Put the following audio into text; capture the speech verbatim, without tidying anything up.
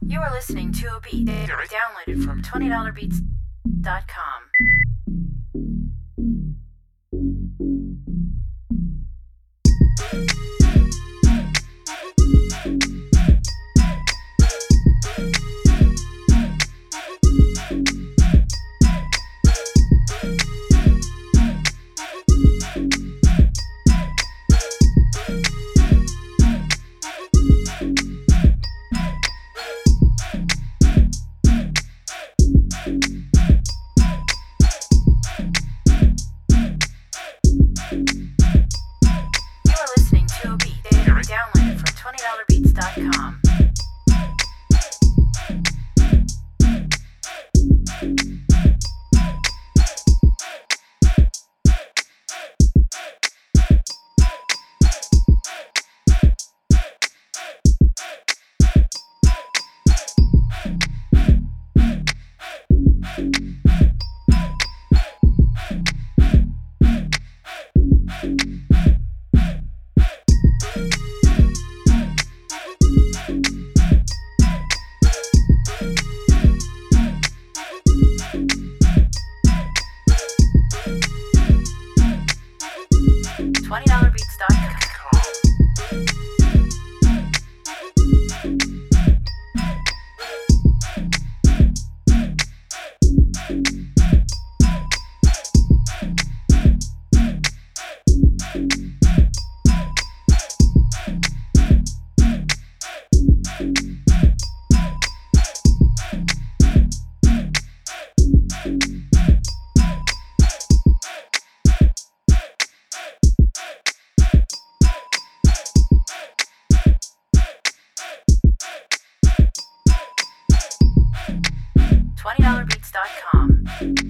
You are listening to a beat downloaded from twenty dollar beats dot com. Downloaded from twenty dollar beats dot com. twenty dollar beats dot com. twenty dollar beats dot com.